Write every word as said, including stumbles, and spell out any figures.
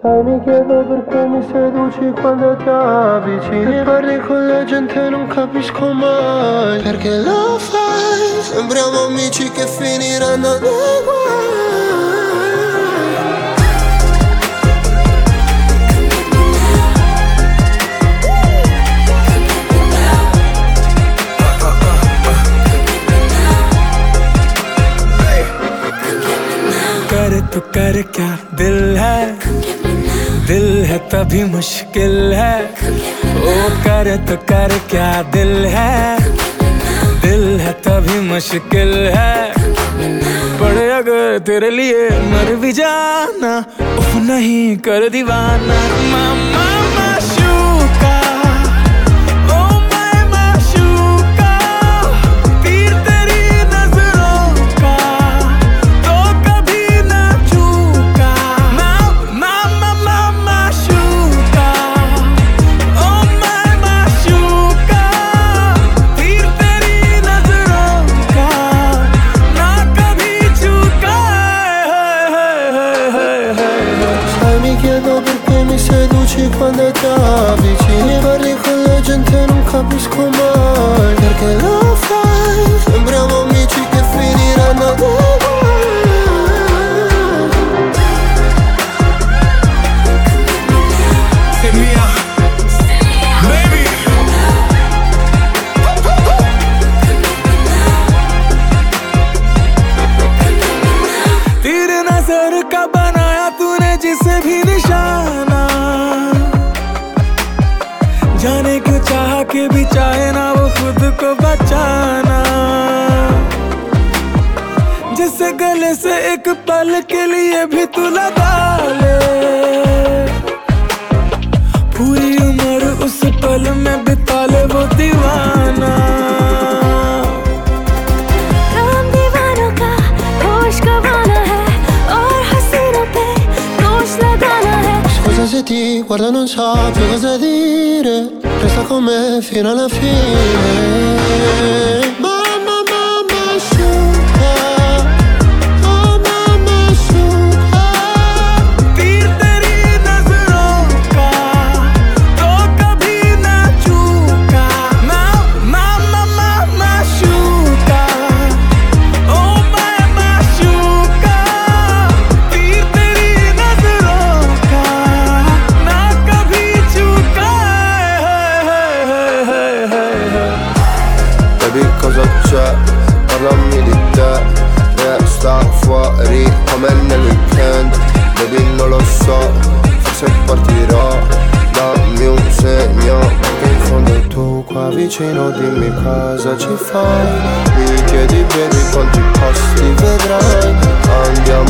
Sai, mi chiedo perché mi seduci quando ti avvicini e parli con la gente, non capisco mai perché lo fai. Sembriamo amici che finiranno nei guai. कर तो कर क्या दिल है, दिल है तभी मुश्किल है। ओ कर तो कर क्या दिल है, दिल है तभी मुश्किल है। पड़े अगर तेरे लिए मर भी जाना, उफ नहीं कर दीवाना। मामा माशूका, ओ माय माशूका, तीर तेरी नजरों का तो कभी ना चूका। मामा मामा माशूका, ओ माय माशूका, तीर तेरी नजरों का ना कभी चूका। Sai, mi chiedo perché mi seduci quando ti avvicini e parli con la gente, non capisco mai perché lo fai. Sembriamo amici che finiranno nei guai. Hit me up, baby. तीर नजर का बनाया तूने जिसे भी निशाना, जाने क्यों चाह के भी चाहे ना वो खुद को बचाना। जिसे गले से एक पल के लिए भी तू लगा ले, पूरी उम्र उस पल में बिता ले वो दीवाना। काम दीवानों का होश गंवाना है और हसीनों पे दोष लगाना है। Scusa se ti guardo, non so più cosa dire, resta con me fino alla fine. Mamma, mamma, asciuga, oh mamma, asciuga. तीर तेरी नजरों का तो कभी ना चूका। मामा मामा शूका, ओ माय माशूका, तीर तेरी नजरों का ना कभी चूका। Baby, cosa c'è? Parlami di te. Resta fuori come nel weekend. Baby, non lo so, forse partirò. Dammi un segno, perché in fondo tu qua vicino dimmi cosa ci fai. Mi chiedi baby quanti posti vedrai. Andiamo